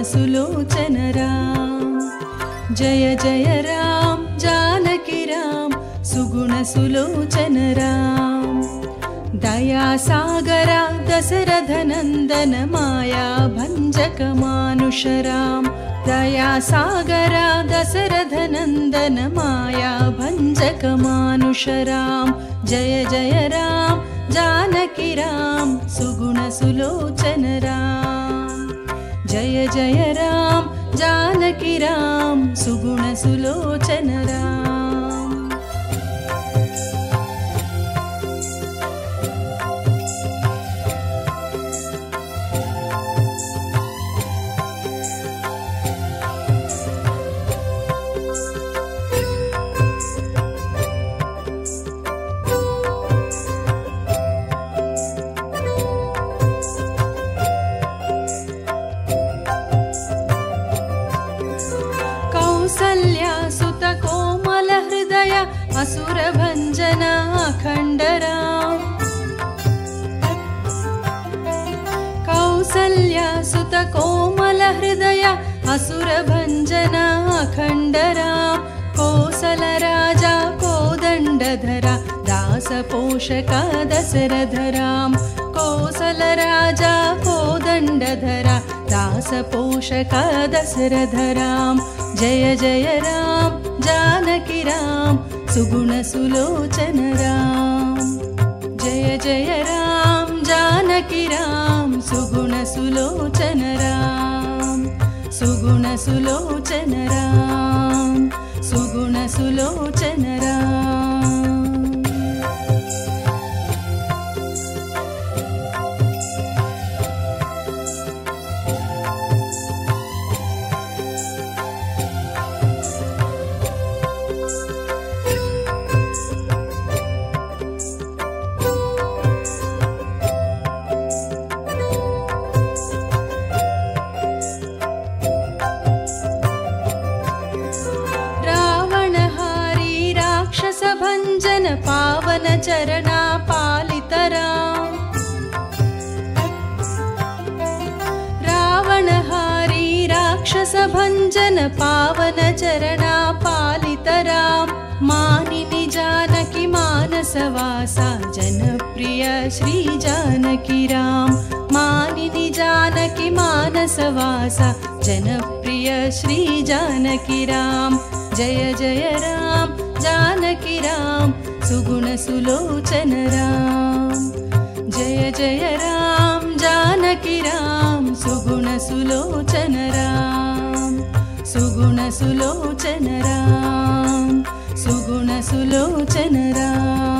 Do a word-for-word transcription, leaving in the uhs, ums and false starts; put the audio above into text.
सुगुणसुलोचन राम। जय जय राम जानकी राम सुगुणसुलोचन राम। दया सागरा दशरथ नंदन माया भंजक मानुष राम। दया सागरा दशरथ नंदन माया भंजक मानुष राम। जय जय राम जानकी राम सुगुणसुलोचन राम। जय जय राम जानकी राम सुगुणसुलोचन राम। कौसल्या सुत कोमल हृदय असुर भंजन अखंड राम। कौसल्या सुत कोमल हृदय असुर भंजन अखंड राम। कोसल राजा कोदंडधरा दास पोषक दशरथ राम। कोसल राजा कोदंडधरा दास पोषक दशरथ राम। जय जय राम जानकी राम सुगुणसुलोचन राम। जय जय राम जानकी राम सुगुणसुलोचन राम। सुगुणसुलोचन राम सुगुणसुलोचन राम। भंजन पावन चरणा पालित राम। रावणहारी राक्षस भंजन पावन चरणा पालित राम। मानिनी जानकी मानसवासा जनप्रिय श्री जानकी राम। मानिनी जानकी मानसवासा जनप्रिय श्री जानकी राम। जय जय राम जानकी राम सुगुणसुलोचन राम। जय जय राम जानकी राम सुगुणसुलोचन राम। सुगुणसुलोचन राम सुगुणसुलोचन राम।